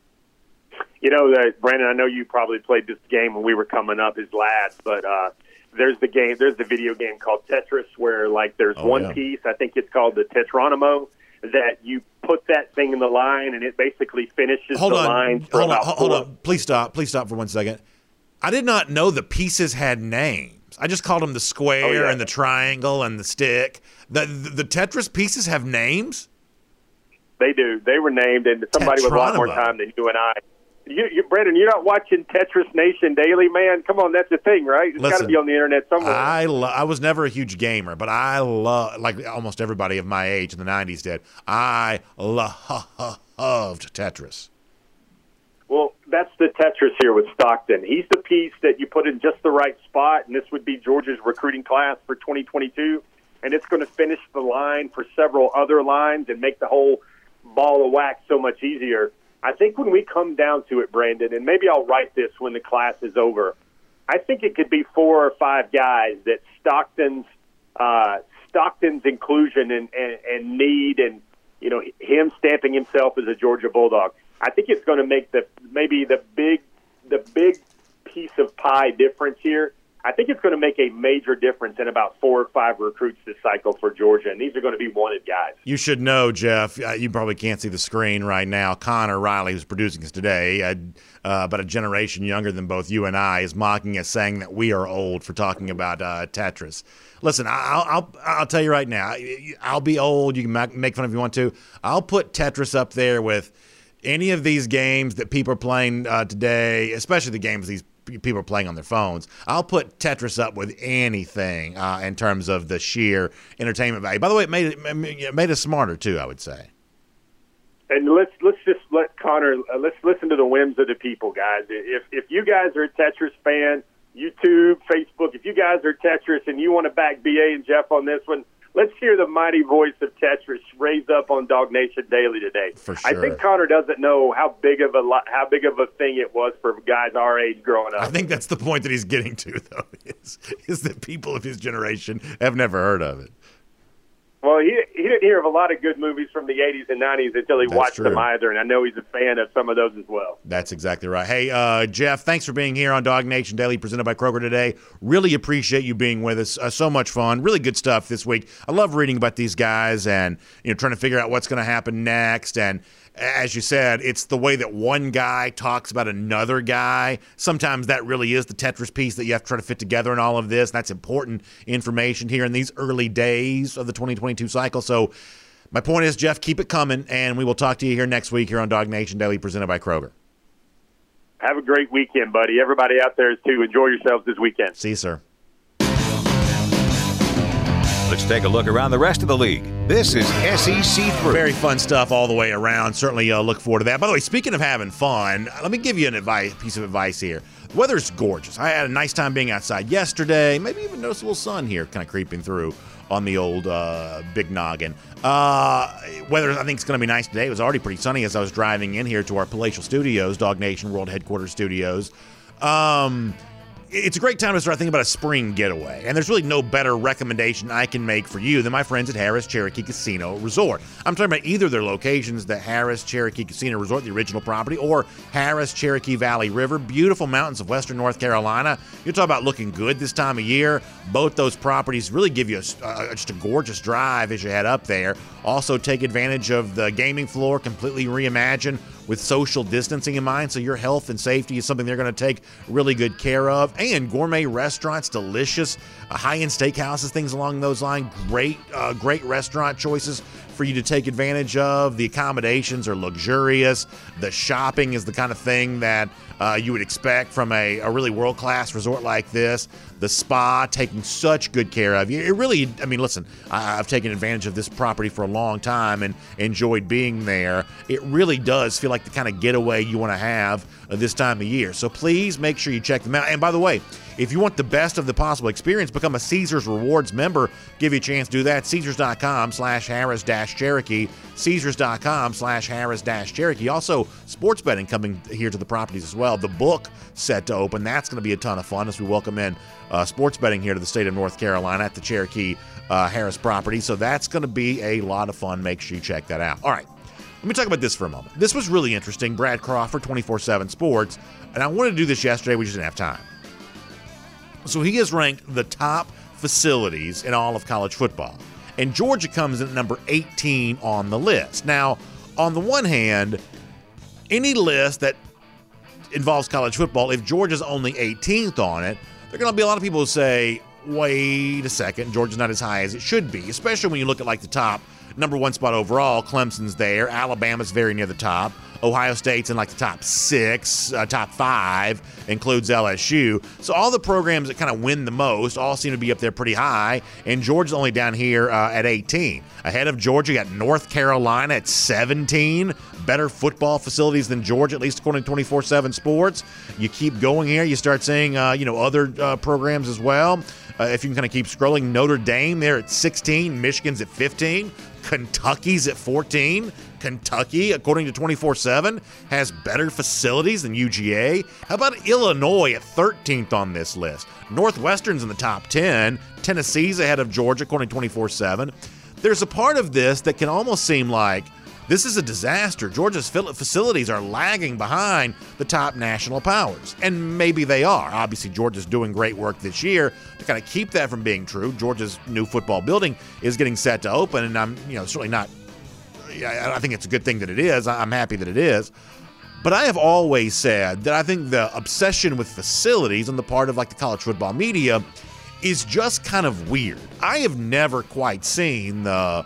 Brandon, I know you probably played this game when we were coming up as lads, but there's the video game called Tetris where, there's one piece, I think it's called the Tetronimo, that you put that thing in the line and it basically finishes line. Hold on. Please stop for 1 second. I did not know the pieces had names. I just called them the square and the triangle and the stick. The Tetris pieces have names? They do. They were named, and somebody with a lot more time than you and I. Brandon, you're not watching Tetris Nation daily, man? Come on, that's the thing, right? It's got to be on the internet somewhere. I was never a huge gamer, but I love, like almost everybody of my age in the 90s did, I loved Tetris. Well, that's the Tetris here with Stockton. He's the piece that you put in just the right spot, and this would be Georgia's recruiting class for 2022, and it's going to finish the line for several other lines and make the whole ball of wax so much easier. I think when we come down to it, Brandon, and maybe I'll write this when the class is over, I think it could be 4 or 5 guys that Stockton's inclusion and need, and him stamping himself as a Georgia Bulldog, I think it's going to make the big piece of pie difference here. I think it's going to make a major difference in about 4 or 5 recruits this cycle for Georgia, and these are going to be wanted guys. You should know, Jeff, you probably can't see the screen right now. Connor Riley, who's producing us today, about a generation younger than both you and I, is mocking us, saying that we are old for talking about Tetris. Listen, I'll tell you right now, I'll be old. You can make fun if you want to. I'll put Tetris up there with any of these games that people are playing today, especially the games these people are playing on their phones. I'll put Tetris up with anything in terms of the sheer entertainment value. By the way, it made us smarter too, I would say. And let's just let Connor. Let's listen to the whims of the people, guys. If you guys are a Tetris fan, YouTube, Facebook, if you guys are Tetris and you want to back BA and Jeff on this one, let's hear the mighty voice of Tetris raised up on Dog Nation Daily today. For sure. I think Connor doesn't know how big of a thing it was for guys our age growing up. I think that's the point that he's getting to, though, is that people of his generation have never heard of it. Well, he didn't hear of a lot of good movies from the 80s and 90s until he watched them either, and I know he's a fan of some of those as well. That's exactly right. Hey, Jeff, thanks for being here on Dog Nation Daily, presented by Kroger today. Really appreciate you being with us. So much fun. Really good stuff this week. I love reading about these guys and trying to figure out what's going to happen next. And as you said, it's the way that one guy talks about another guy. Sometimes that really is the Tetris piece that you have to try to fit together in all of this. And that's important information here in these early days of the 2022 cycle. So my point is, Jeff, keep it coming, and we will talk to you here next week here on Dog Nation Daily, presented by Kroger. Have a great weekend, buddy. Everybody out there too. Enjoy yourselves this weekend. See you, sir. Let's take a look around the rest of the league. This is SEC Through. Very fun stuff all the way around. Certainly look forward to that. By the way, speaking of having fun, let me give you piece of advice here. The weather's gorgeous. I had a nice time being outside yesterday. Maybe even noticed a little sun here kind of creeping through on the old big noggin. Weather, I think, is going to be nice today. It was already pretty sunny as I was driving in here to our palatial studios, Dog Nation World Headquarters Studios. It's a great time to start thinking about a spring getaway, and there's really no better recommendation I can make for you than my friends at Harrah's Cherokee Casino Resort. I'm talking about either their locations, the Harrah's Cherokee Casino Resort, the original property, or Harrah's Cherokee Valley River, beautiful mountains of western North Carolina. You're talking about looking good this time of year. Both those properties really give you just a gorgeous drive as you head up there. Also take advantage of the gaming floor, completely reimagined with social distancing in mind, so your health and safety is something they're going to take really good care of. And gourmet restaurants, delicious high-end steakhouses, things along those lines. Great restaurant choices for you to take advantage of. The accommodations are luxurious. The shopping is the kind of thing that you would expect from a really world-class resort like this. The spa, taking such good care of you. It really, I mean, listen, I've taken advantage of this property for a long time and enjoyed being there. It really does feel like the kind of getaway you want to have this time of year. So please make sure you check them out. And by the way, if you want the best of the possible experience, become a Caesars Rewards member. Give you a chance to do that. Caesars.com/Harrah's-Cherokee. Caesars.com/Harrah's-Cherokee. Also, sports betting coming here to the properties as well. The book set to open. That's going to be a ton of fun as we welcome in sports betting here to the state of North Carolina at the Cherokee Harrah's property. So that's going to be a lot of fun. Make sure you check that out. All right. Let me talk about this for a moment. This was really interesting. Brad Crawford, 24/7 Sports. And I wanted to do this yesterday. We just didn't have time. So he has ranked the top facilities in all of college football. And Georgia comes in at number 18 on the list. Now, on the one hand, any list that involves college football, if Georgia's only 18th on it, there are going to be a lot of people who say, wait a second, Georgia's not as high as it should be, especially when you look at like the top number one spot overall. Clemson's there. Alabama's very near the top. Ohio State's in like the top 6, top 5, includes LSU. So all the programs that kind of win the most all seem to be up there pretty high, and Georgia's only down here at 18. Ahead of Georgia, you got North Carolina at 17. Better football facilities than Georgia, at least according to 24/7 Sports. You keep going here, you start seeing other programs as well. If you can kind of keep scrolling, Notre Dame there at 16, Michigan's at 15, Kentucky's at 14. Kentucky, according to 24/7, has better facilities than UGA. How about Illinois at 13th on this list? Northwestern's in the top 10. Tennessee's ahead of Georgia, according to 24/7. There's a part of this that can almost seem like this is a disaster. Georgia's facilities are lagging behind the top national powers, and maybe they are. Obviously, Georgia's doing great work this year to kind of keep that from being true. Georgia's new football building is getting set to open, and I'm certainly not. I think it's a good thing that it is. I'm happy that it is. But I have always said that I think the obsession with facilities on the part of like the college football media is just kind of weird. I have never quite seen the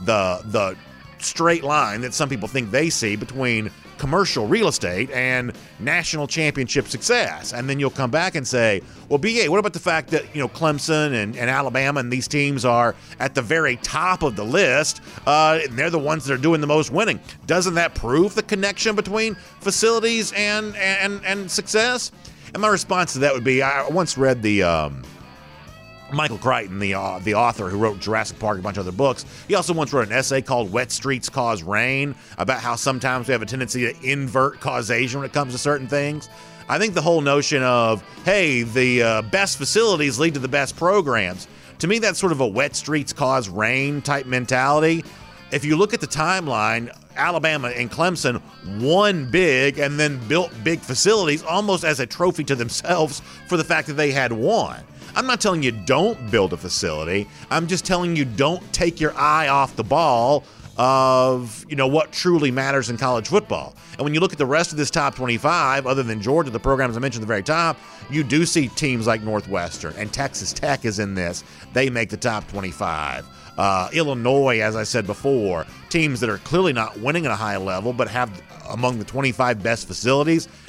straight line that some people think they see between commercial real estate and national championship success. And then you'll come back and say, well, BA, what about the fact that, Clemson and Alabama and these teams are at the very top of the list, and they're the ones that are doing the most winning? Doesn't that prove the connection between facilities and success? And my response to that would be, I once read the Michael Crichton, the author who wrote Jurassic Park and a bunch of other books. He also once wrote an essay called Wet Streets Cause Rain, about how sometimes we have a tendency to invert causation when it comes to certain things. I think the whole notion of, hey, the best facilities lead to the best programs, to me that's sort of a wet streets cause rain type mentality. If you look at the timeline, Alabama and Clemson won big and then built big facilities almost as a trophy to themselves for the fact that they had won. I'm not telling you don't build a facility. I'm just telling you don't take your eye off the ball of, what truly matters in college football. And when you look at the rest of this top 25, other than Georgia, the programs I mentioned at the very top, you do see teams like Northwestern, and Texas Tech is in this. They make the top 25. Illinois, as I said before, teams that are clearly not winning at a high level but have among the 25 best facilities.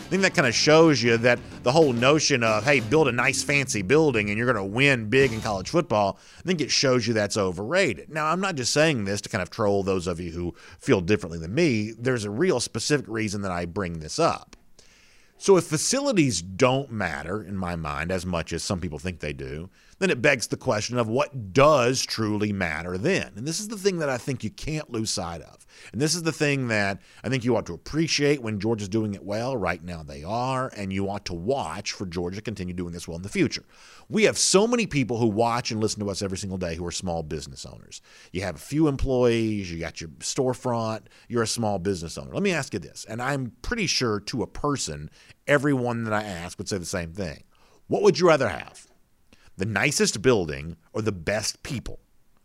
I think that kind of shows you that the whole notion of, hey, build a nice fancy building and you're going to win big in college football, I think it shows you that's overrated. Now, I'm not just saying this to kind of troll those of you who feel differently than me. There's a real specific reason that I bring this up. So if facilities don't matter, in my mind, as much as some people think they do, then it begs the question of what does truly matter then? And this is the thing that I think you can't lose sight of. And this is the thing that I think you ought to appreciate when Georgia's doing it well. Right now they are, and you ought to watch for Georgia to continue doing this well in the future. We have so many people who watch and listen to us every single day who are small business owners. You have a few employees, you got your storefront, you're a small business owner. Let me ask you this, and I'm pretty sure to a person, everyone that I ask would say the same thing. What would you rather have? The nicest building or the best people?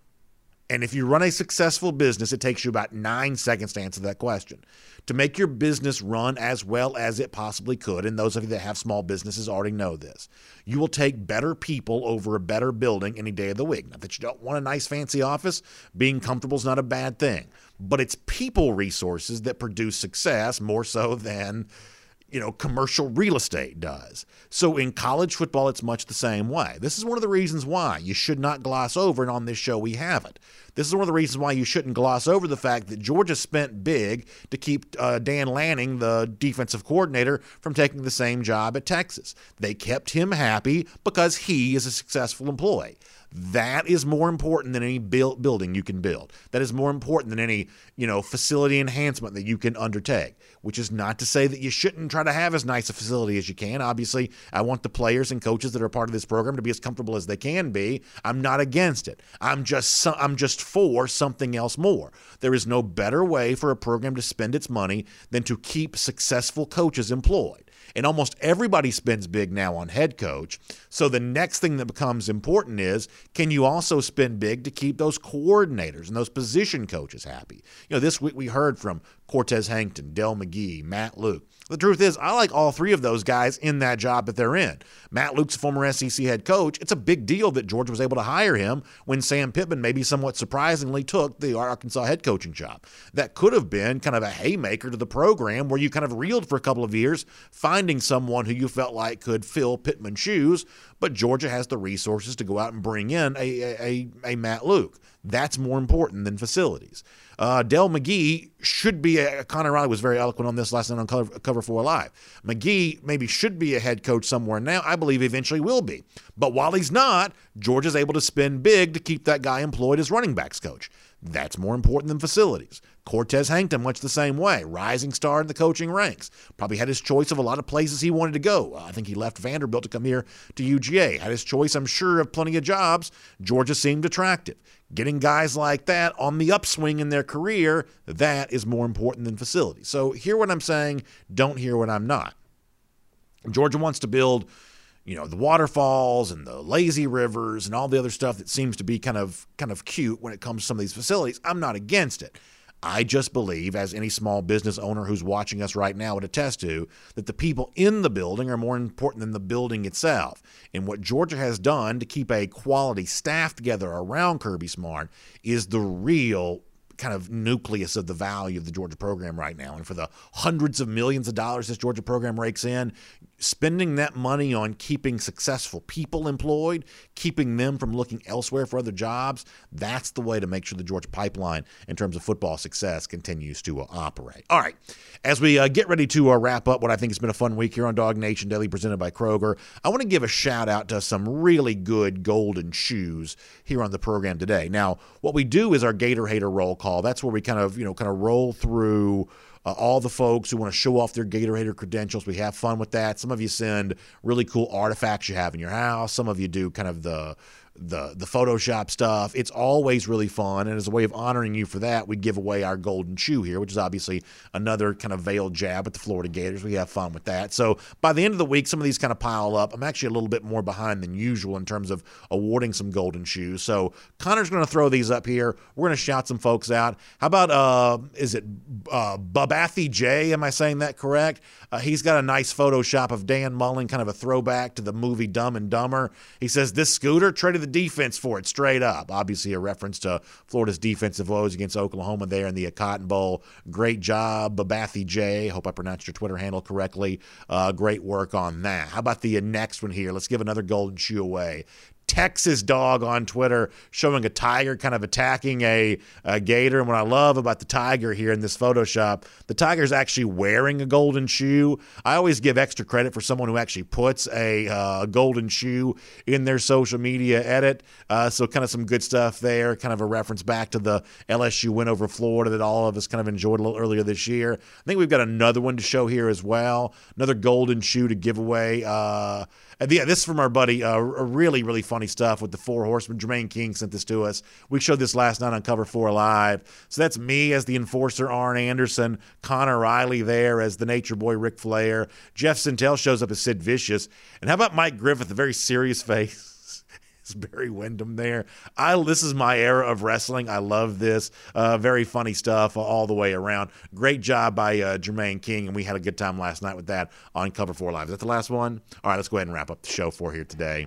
And if you run a successful business, it takes you about 9 seconds to answer that question. To make your business run as well as it possibly could, and those of you that have small businesses already know this, you will take better people over a better building any day of the week. Not that you don't want a nice fancy office. Being comfortable is not a bad thing. But it's people resources that produce success more so than commercial real estate does. So in college football, it's much the same way. This is one of the reasons why you should not gloss over, and on this show we haven't. This is one of the reasons why you shouldn't gloss over the fact that Georgia spent big to keep Dan Lanning, the defensive coordinator, from taking the same job at Texas. They kept him happy because he is a successful employee. That is more important than any building you can build. That is more important than any, facility enhancement that you can undertake, which is not to say that you shouldn't try to have as nice a facility as you can. Obviously, I want the players and coaches that are part of this program to be as comfortable as they can be. I'm not against it. I'm just for something else more. There is no better way for a program to spend its money than to keep successful coaches employed. And almost everybody spends big now on head coach. So the next thing that becomes important is, can you also spend big to keep those coordinators and those position coaches happy? This week we heard from Cortez Hankton, Dell McGee, Matt Luke. The truth is, I like all three of those guys in that job that they're in. Matt Luke's a former SEC head coach. It's a big deal that Georgia was able to hire him when Sam Pittman maybe somewhat surprisingly took the Arkansas head coaching job. That could have been kind of a haymaker to the program where you kind of reeled for a couple of years, finding someone who you felt like could fill Pittman's shoes, but Georgia has the resources to go out and bring in a Matt Luke. That's more important than facilities. Dell McGee should be Connor Riley was very eloquent on this last night on Cover 4 Live. McGee maybe should be a head coach somewhere now. I believe eventually will be. But while he's not, Georgia's able to spend big to keep that guy employed as running backs coach. That's more important than facilities. Cortez Hankton, much the same way. Rising star in the coaching ranks. Probably had his choice of a lot of places he wanted to go. I think he left Vanderbilt to come here to UGA. Had his choice, I'm sure, of plenty of jobs. Georgia seemed attractive. Getting guys like that on the upswing in their career, that is more important than facilities. So hear what I'm saying, don't hear what I'm not. Georgia wants to build the waterfalls and the lazy rivers and all the other stuff that seems to be kind of cute when it comes to some of these facilities. I'm not against it. I just believe, as any small business owner who's watching us right now would attest to, that the people in the building are more important than the building itself. And what Georgia has done to keep a quality staff together around Kirby Smart is the real kind of nucleus of the value of the Georgia program right now. And for the hundreds of millions of dollars this Georgia program rakes in, spending that money on keeping successful people employed, keeping them from looking elsewhere for other jobs, that's the way to make sure the Georgia pipeline in terms of football success continues to operate. All right, as we get ready to wrap up what I think has been a fun week here on Dog Nation Daily presented by Kroger, I want to give a shout out to some really good golden shoes here on the program today. Now, what we do is our Gator Hater roll call. That's where we kind of roll through all the folks who want to show off their Gator Hater credentials. We have fun with that. Some of you send really cool artifacts you have in your house. Some of you do kind of the Photoshop stuff. It's always really fun, and as a way of honoring you for that, we give away our golden shoe here, which is obviously another kind of veiled jab at the Florida Gators. We have fun with that. So by the end of the week, some of these kind of pile up. I'm actually a little bit more behind than usual in terms of awarding some golden shoes. So Connor's going to throw these up here. We're going to shout some folks out. How about, is it Babathy J? Am I saying that correct? He's got a nice Photoshop of Dan Mullen, kind of a throwback to the movie Dumb and Dumber. He says, this scooter traded the defense for it, straight up. Obviously a reference to Florida's defensive woes against Oklahoma there in the Cotton Bowl. Great job, Babathy J. Hope I pronounced your Twitter handle correctly. Great work on that. How about the next one here? Let's give another golden shoe away. Texas Dog on Twitter showing a tiger kind of attacking a gator. And what I love about the tiger here in this Photoshop, the tiger's actually wearing a golden shoe. I always give extra credit for someone who actually puts a golden shoe in their social media edit. So kind of some good stuff there, kind of a reference back to the LSU win over Florida that all of us kind of enjoyed a little earlier this year. I think we've got another one to show here as well, another golden shoe to give away. Yeah, this is from our buddy, really, really funny stuff with the Four Horsemen. Jermaine King sent this to us. We showed this last night on Cover 4 Live. So that's me as the enforcer, Arn Anderson, Connor Riley there as the nature boy, Ric Flair. Jeff Sentell shows up as Sid Vicious. And how about Mike Griffith, a very serious face? It's Barry Windham there. This is my era of wrestling. I love this. Very funny stuff all the way around. Great job by Jermaine King, and we had a good time last night with that on Cover 4 Live. Is that the last one? All right, let's go ahead and wrap up the show for here today.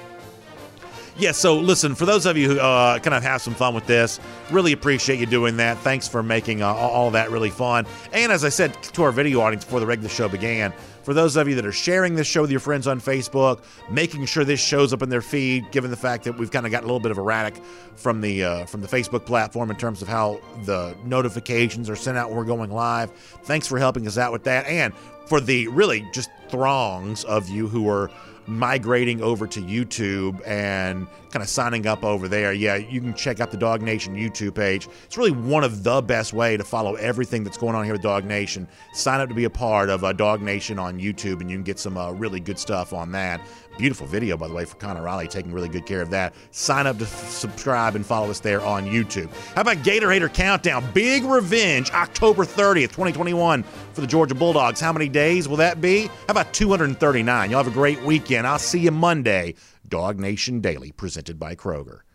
Yeah, so listen, for those of you who kind of have some fun with this, really appreciate you doing that. Thanks for making all that really fun. And as I said to our video audience before the regular show began, for those of you that are sharing this show with your friends on Facebook, making sure this shows up in their feed, given the fact that we've kind of got a little bit of erratic from the Facebook platform in terms of how the notifications are sent out when we're going live. Thanks for helping us out with that. And for the really just throngs of you who are migrating over to YouTube and kind of signing up over there, yeah, you can check out the Dog Nation YouTube page. It's really one of the best way to follow everything that's going on here with Dog Nation. Sign up to be a part of Dog Nation on YouTube, and you can get some really good stuff on that. Beautiful video, by the way, for Connor Riley, taking really good care of that. Sign up to subscribe and follow us there on YouTube. How about Gator Hater Countdown? Big revenge, October 30th, 2021 for the Georgia Bulldogs. How many days will that be? How about 239? Y'all have a great weekend. I'll see you Monday. Dog Nation Daily, presented by Kroger.